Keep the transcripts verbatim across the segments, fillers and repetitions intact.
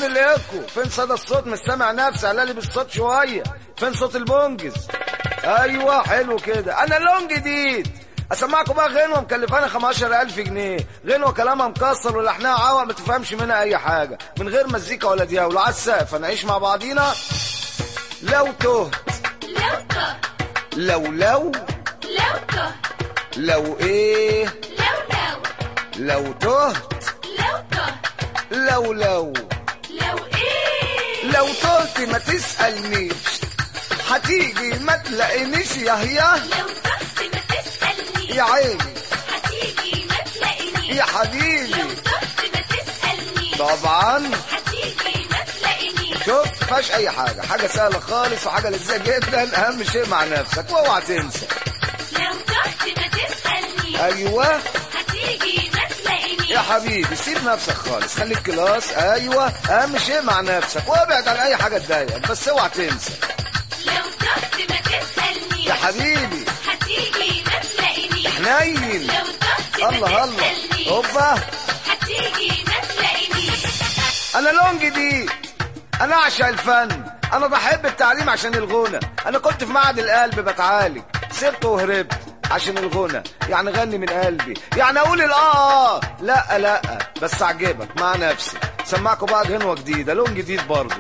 فين الايكو؟ فين صدى الصوت؟ مش سامع نفسي، علالي بالصوت شويه. فين صوت البونجز؟ ايوه حلو كده. انا لون جديد اسمعكم بقى غنوه مكلفاني خمستاشر ألف جنيه، غنوه كلامها مكسر ولحنها عوق ما تفهمش منها اي حاجه، من غير مزيكا ولا دياول، على السقف هنعيش مع بعضينا. لو تهت لو تهت لو لو لو تهت لو ايه لو لو لو تهت لو تهت لو لو لو ايه لو تهت ما تسألنيش، هتيجي ما تلاقينيش يا هيا. لو تهت ما تسألنيش يا عيني هتيجي ما تلاقينيش يا حبيبي. لو تهت ما تسألنيش طبعا هتيجي ما تلاقينيش. شوف مفيهاش اي حاجه، حاجه سهله خالص وحاجه لذيذه جدا. اهم شيء مع نفسك واوعى تنسى. لو تهت ما تسألنيش ايوه هتيجي ما تلاقينيش. يا حبيبي سيب نفسك خالص، خليك كلاس. ايوه اهم شيء مع نفسك وابعد عن اي حاجه تضايقك، بس اوعى تنسى. لو تهت ما تسألنيش يا حبيبي هتيجي ما تلاقينيش. حنين. لو تهت ما الله الله تسألنيش هوبا. هتيجي ما تلاقينيش. انا لون جديد، انا اعشق الفن، انا بحب التعليم عشان الغنى. انا كنت في معهد القلب بتعالج، سبته وهربت عشان الغنى. يعني غني من قلبي، يعني اقول الاه اه لا لا بس اعجبك مع نفسي. سمعكم بقى غنوه جديده لون جديد برضو.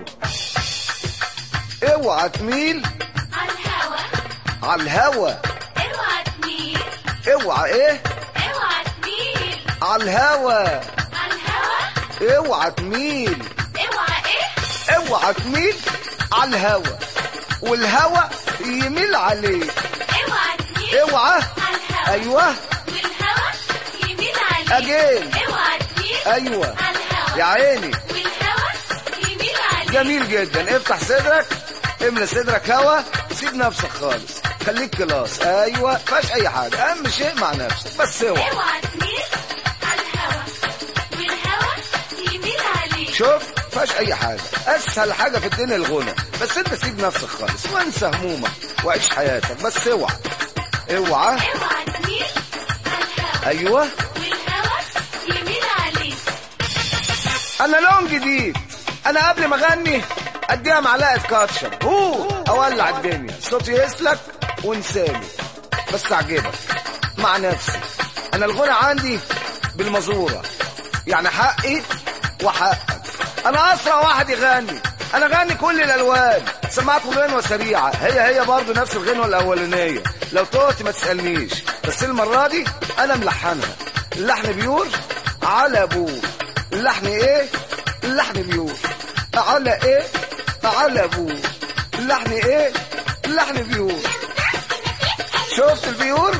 اوعى تميل على الهوا على الهوا. اوعى تميل اوعى ايه اوعى تميل على الهوا. على الهوا اوعى تميل اوعى ايه اوعى تميل على الهوا والهوا يميل عليك. اوعى تميل اوعى على الهوا ايوه والهوا يميل عليك. أجين. اوعى تميل ايوه على الهوا يا عيني. والهوا يميل عليك. جميل جدا. افتح صدرك، املى صدرك هوا، سيب نفسك خالص، خليك كلاس. ايوه مفيهاش اي حاجه، اهم شيء مع نفسك بس. اوعى اوعى تميل على الهوا والهوا يميل عليك. شوف مفيهاش اي حاجه، اسهل حاجه في الدنيا الغنى. بس انت سيب نفسك خالص وانسى همومك وعيش حياتك بس. اوعى اوعى اوعى تميل على الهوا ايوه. والهوا يميل عليك. انا لون جديد، انا قبل ما اغني اديها معلقه كاتشب هو اولع الدنيا، صوتي يسلك وانساني بس اعجبك مع نفسي. انا الغنى عندي بالمزوره، يعني حقي وحقك. انا اسرع واحد يغني، انا غني كل الالوان. سمعكم غنوه سريعه هي هي برضو نفس الغنوه الاولانيه. لو توت ما تسالنيش، بس المره دي انا ملحنها. اللحن بيور على ابوه. اللحن ايه؟ اللحن بيور على ايه؟ على ابوه. اللحن ايه؟ اللحن بيور. شفت البيور؟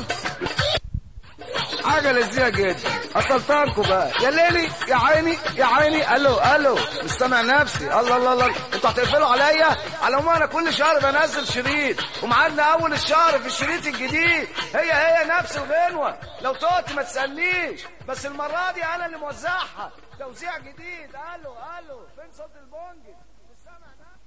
حاجه لذيذه جدا. اصلتها لكم بقى يا ليلي يا عيني يا عيني. الو الو مش سامع نفسي. الله الله الله انتوا هتقفلوا عليا؟ على العموم انا كل شهر بنزل شريط، ومعادنا اول الشهر في الشريط الجديد. هي هي نفس الغنوه. لو توت ما تسالنيش، بس المره دي انا اللي موزعها توزيع جديد. الو الو فين صوت البونج؟ مش سامع نفسي.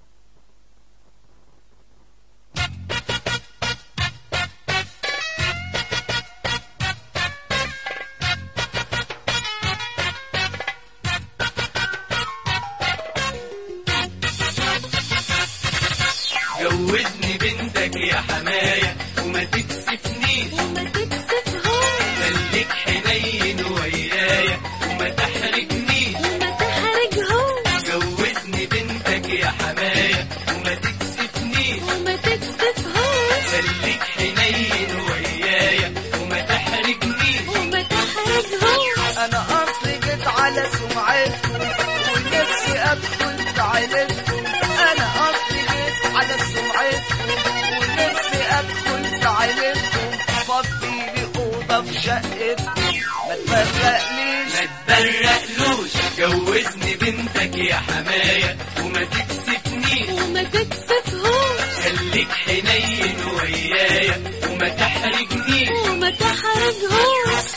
جوزني بنتك يا حماية وما تكسفنيش وما تكسفهاش. خليك حنين ويايا وما تحرجنيش وما تحرجهاش. جوزني بنتك يا حماية وما تكسفنيش وما تكسفهاش. خليك حنين ويايا وما تحرجنيش وما تحرجهاش. انا اصلي جيت على سمعتكم ونفسي ادخل في عيلتكم. انا اصلي جيت على سمعتكم ونفسي ادخل في عيلتكم. فضي لي اوضه في شقتكم، ما تفرقليش ما تبرقلوش. جوزني بنتك يا حماية وما تكسفنيش وما تكسفهاش. خليك حنين ويايا وما تحرجنيش وما تحرجهاش.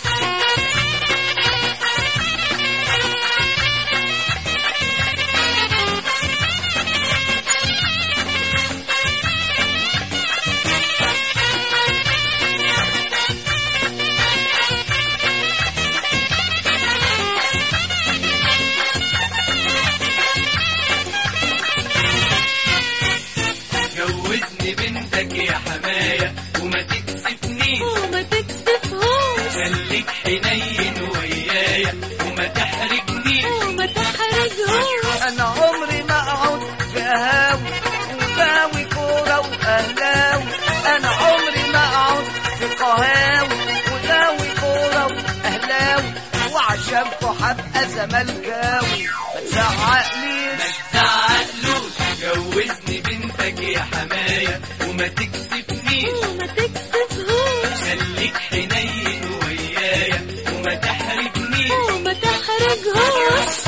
زملكاوي ما تزعقليش ما تزعقلوش. جوزني بنتك يا حماية وما تكسفنيش وما تكسفهوش، خليك حنين ويايا وما تحرجنيش وما تحرجهوش.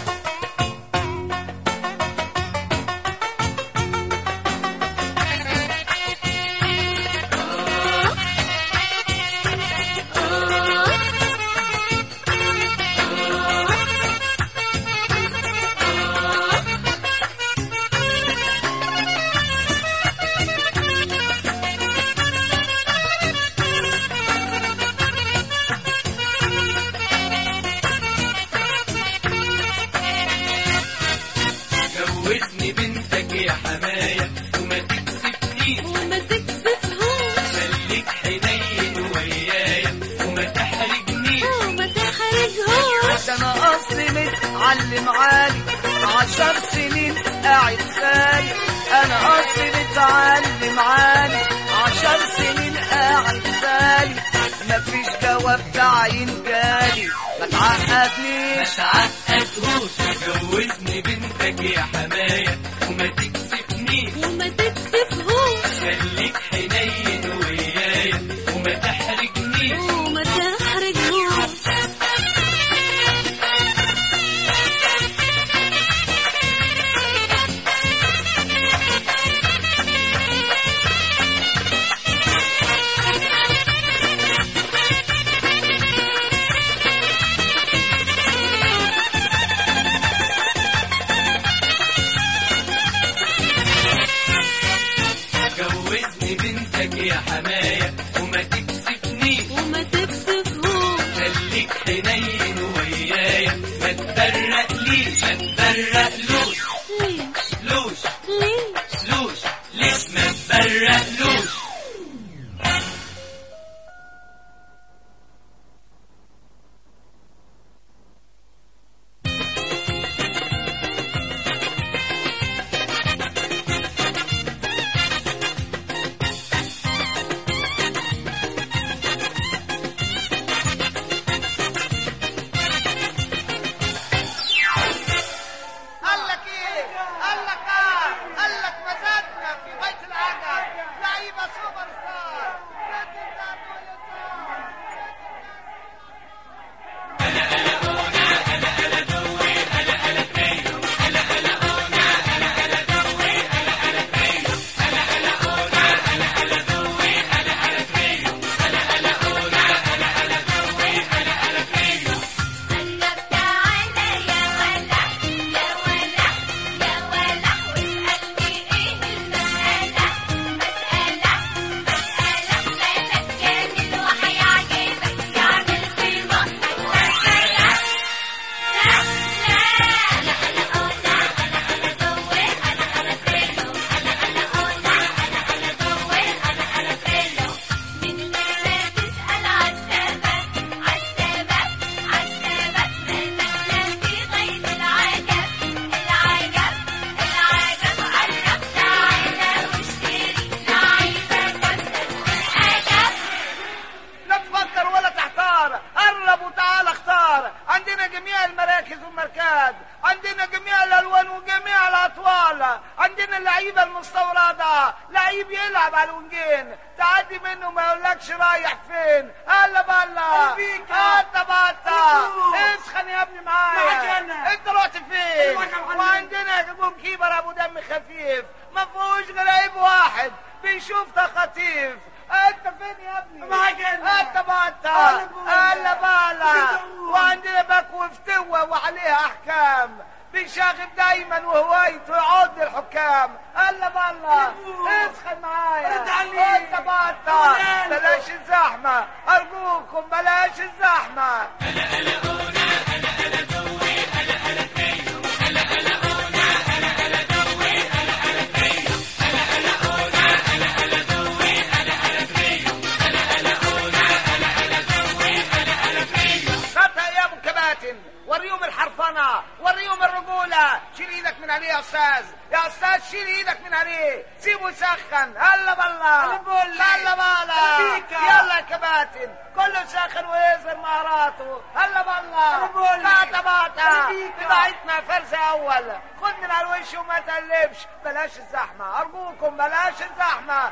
جوزني بنتك يا حماية وما تكسفنيش وما تكسفهوش، خليك حنين ويايا وما تحرجنيش وما تحرجهوش. ده انا اصلي متعلم عالي عشر سنين قاعد خالي، انا اصلي متعلم عالي عشر سنين قاعد خالي، مفيش جواب تعيين جالي ما ما تعقدنيش. تعقدهوش. جوزني بنتك يا حماية وما تكسفنيش وما تكسفهوش، خليك حنين ويايا وما تحرجنيش وما تحرجهوش. جوزني بنتك يا حماية وما تكسفنيش وما تكسفهوش، خليك حنين ويايا ما تبرقليش ما تبرقلوش ليش لوش ليش لوش ليش ما تبرقلوش. قال لك ايه؟ قال لك اه قال لك مزاجنا في بيت العجب لعيبه سوبر ستار. قلب تعالى يا ولا يا ولا يا ولا واسألني ايه المسألة، مسألة مسألة بيتك جميل وهيعجبك يعمل في بطنك مسألة. لا لا انا انا قونا انا انا دوي انا انا فيلو انا انا قونا انا انا دوي انا انا فيلو. من غير ما تسأل عالسبب عالسبب عالسبب مالك في غيب العجب العجب العجب. قرب تعالى واشتري لعيبة جامدة والعجب. لا تفكر ولا تحتار، قرب وتعال اختار. عندنا جميع المراكز والماركات، عندنا جميع الالوان وجميع الاطوال، عندنا اللعيبه المستورده، لعيب يلعب على الونجين تعدي منه ما يقولكش رايح فين. هلا بلا انت بطه اسخن يا ابني معايا، انت رحت فين؟ وعندنا جون كيبر ابو دم خفيف ما فيهوش غير عيب واحد بيشوف تخاطيف. انت فين يا ابني؟ انت بطه هلا بلا. وعندنا باكو فتوه وعليها احكام بيشاغب دايما وهوايته يعود للحكام. هلا بلا اسخن معايا انت بطه. بلاش الزحمه ارجوكم بلاش الزحمه. وريهم الحرفنة وريهم الرجولة. شيل ايدك من عليه يا استاذ، يا استاذ شيل شيل ايدك من عليه، سيبه يسخن. هلا بالله أنا بقول لك. هلا بالله بيكا. يلا يا كباتن، كله ساخن ويظهر مهاراته. هلا بالله أنا بقول لك. باتا باتا أنا بيكا. بضاعتنا فرز اول، خد من على الوش وما تقلبش. بلاش الزحمه ارجوكم، بلاش الزحمه.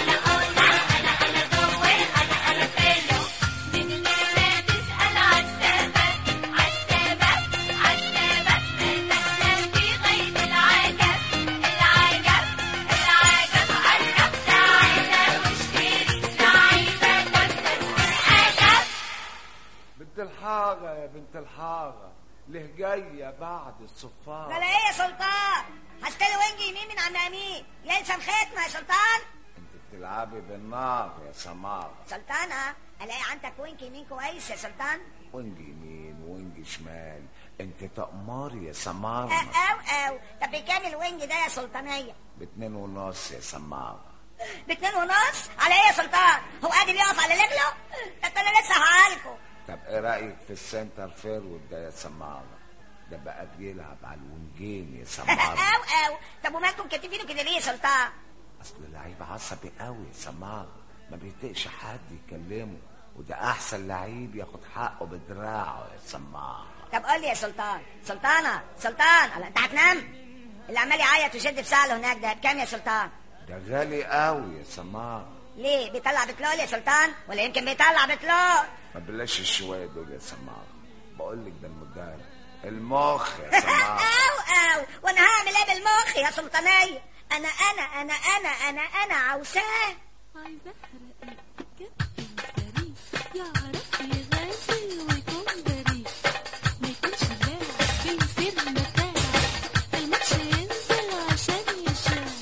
بنت الحاجة يا بنت الحاجة، ليه جاية بعد الصفار؟ ده لا ايه يا سلطان؟ هستلي وينج يمين من عم امين يلسم ختمه يا سلطان. انت بتلعبي بالنار يا سمار. سلطان ها الاقي عندك وينج يمين كويس يا سلطان. وينج يمين وينج شمال، انت تأمري يا سمار. او او طب بكام الوينج ده يا سلطانيه؟ باتنين ونص يا سمار. باتنين ونص على ايه يا سلطان؟ هو قادر يقف على رجله؟ ده انا لسه هعالكوا. طب ايه رأيك في السنتر فيرود ده يا سمار؟ ده بقى بيلعب على الونجين يا سمار. او او طب ومالكم كاتفينه كده ليه يا سلطان؟ اصل لعيب عصبي قوي يا سمار، ما بيطيقش حد يكلمه، وده احسن لعيب ياخد حقه بدراعه يا سمار. طب قول لي يا سلطان، سلطانه سلطان، الله انت هتنام؟ اللي عمال يعيط ويشد في ساله هناك ده بكام يا سلطان؟ ده غالي قوي يا سمار. ليه بيطلع بتلول يا سلطان؟ ولا يمكن بيطلع بتلول؟ ما بلاش الشوية دول يا سمار، بقول لك ده المدرب المخ يا سمار. او او وانا هعمل ايه بالمخ يا سلطانيه؟ انا انا انا انا انا انا عاوزاه. عايزة أحرق الكابتن فريد، يعرف يغازل ويكون بريء، ما يكونش لاعب بيصير متاع، الماتش ينزل عشان يشاع.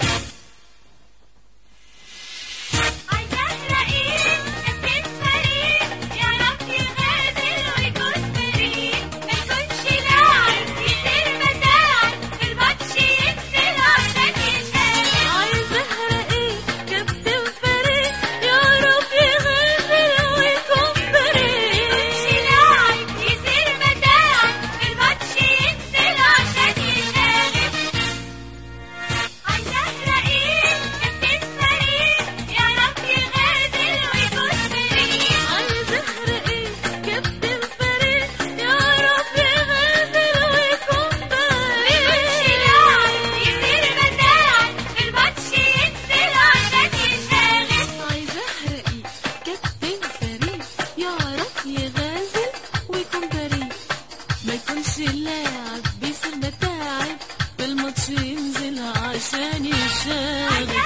عايزة أحرق الكابتن فريد، يعرف يغازل ويكون بريء، ما يكونش لاعب يصير متاع، الماتش ينزل عشان يشاع. عايزة أحرق كابتن فريد، يعرف يغازل ويكون بريء، مش لاعب يصير متاع، الماتش ينزل عشان يشارك. عايزة أحرق كابتن فريد، يعرف يغازل ويكون بريء. عايزة أحرق كابتن فريد، يعرف يغازل ويكون بريء، مش لاعب يصير متاع، الماتش ينزل عشان يشارك. عايزة أحرق كابتن فريد، يعرف يغازل ويكون بريء، ما يكونش لاعب بيصير متاعب، في الماتش ينزل عشان يشارك.